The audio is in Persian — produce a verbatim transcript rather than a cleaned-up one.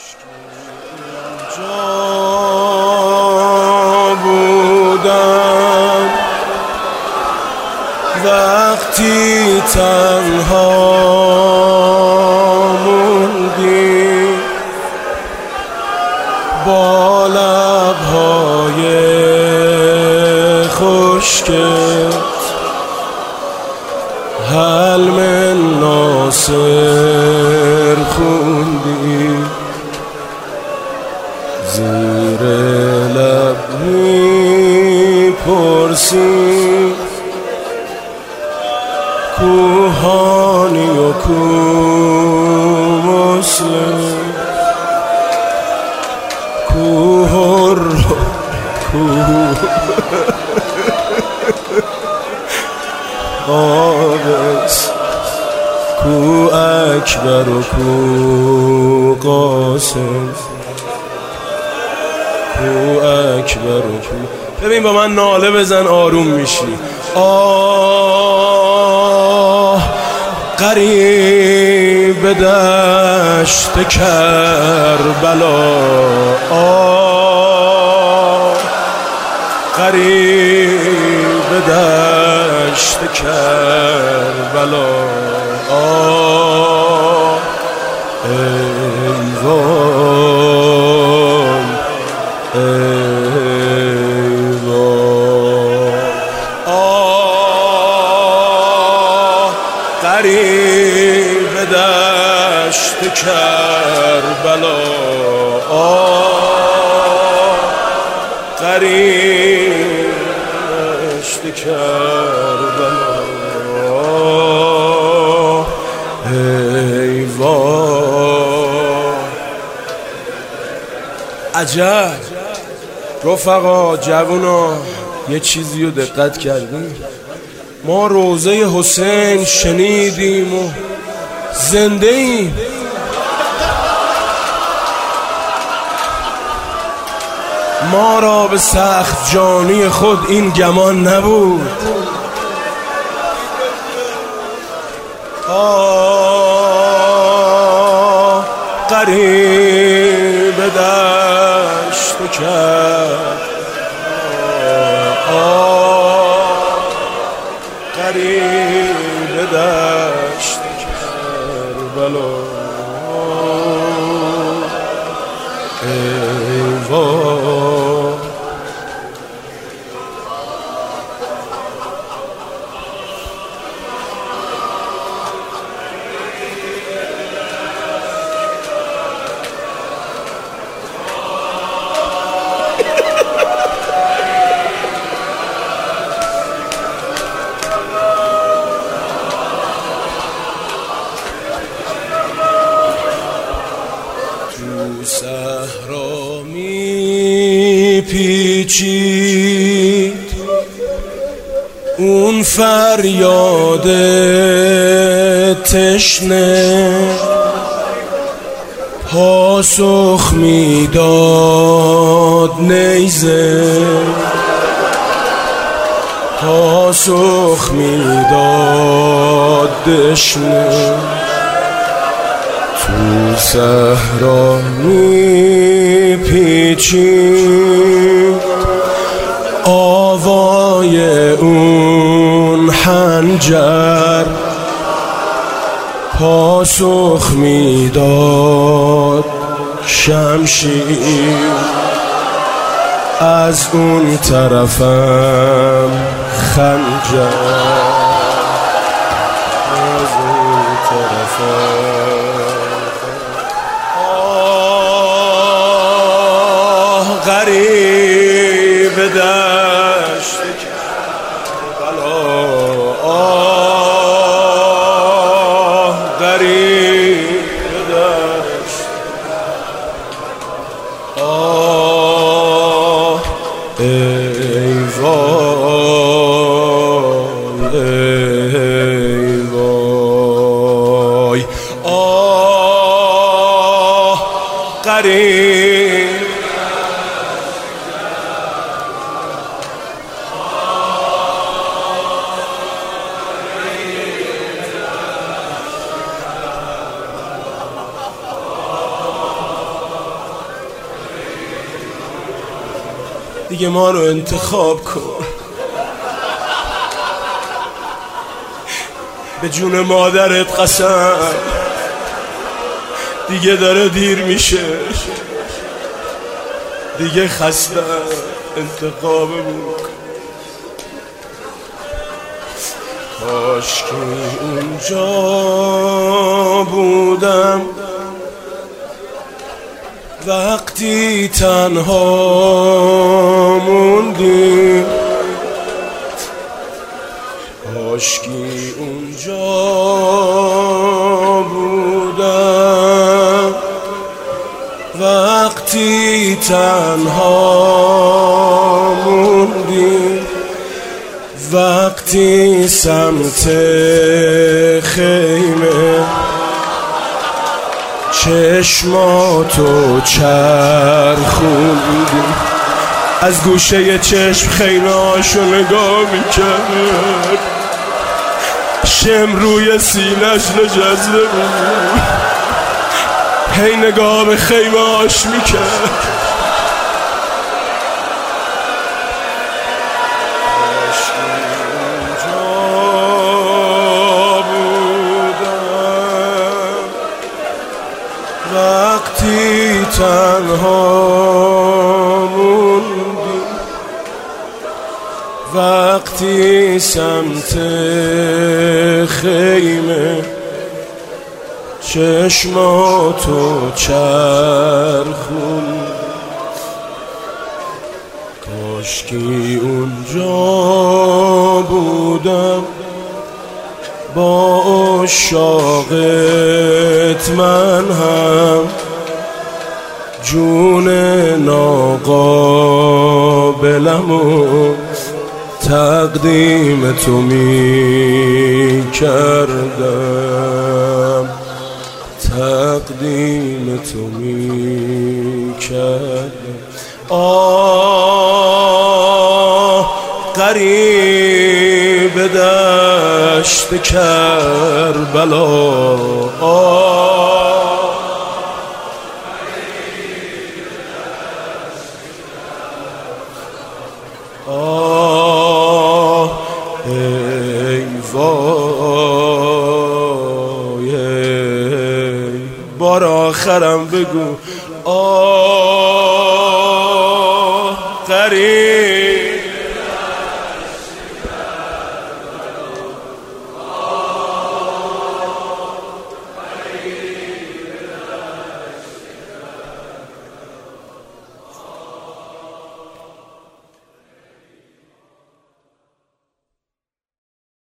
جا بودم وقتی تنها موندی با لبهای خشکت حلم ناصر خوندی زیر لب میپرسی کوهانی و کو مسلم کوه رو کوه قابس کو اکبر و کو قاسم کو اکبر و کو. ببین با من ناله بزن آروم میشی. آه قریب دشت کربلا، آه قریب دشت کربلا، آه ای وای ای وای، آه قریب دشت کربلا، آه قریب دشت کربلا، آه ای وای. عجب رفقا جوونا یه چیزی رو دقت کردیم؟ ما روضه حسین شنیدیم و زنده ایم. ما را به سخت جانی خود این گمان نبود. آه قریب دشت کرد، آه قریب دشت کربلا، ای وای. تو صحرا می پیچید اون فریاد تشنه، پاسخ میداد نیزه، پاسخ میداد دشنه. تو صحرا می پیچید آوای اون حنجر، پاسخ میداد شمشیر. از اون طرفم خنجر، از اون طرفم. آه غریب دشت کربلا، آه غریب دشت، آه ای وای ای وای، آه قریب دیگه ما رو انتخاب کن. به جون مادرت قسم، دیگه داره دیر میشه، دیگه خسته، انتخابمون کن. کاش که اونجا بودم وقتی تنها موندیم، کاش که اونجا بودم وقتی تنها موندیم، وقتی سمت خیمه چشماتو چرخوندیم، از گوشه چشم خیمه هاشو نگاه میکرد، شم روی سینش نشسته بود، هی نگاه به خیمه هاش میکرد. وقتی تنها موندیم، وقتی سمت خیمه چشماتو چرخون، کاشکی اونجا بودم با عشاقت من هم جون ناقابلمو تقدیم تو می کردم، تقدیم تو می کردم. آه غریب دشت کربلا، آه آه ای وای، بار آخرم بگو. آه غریب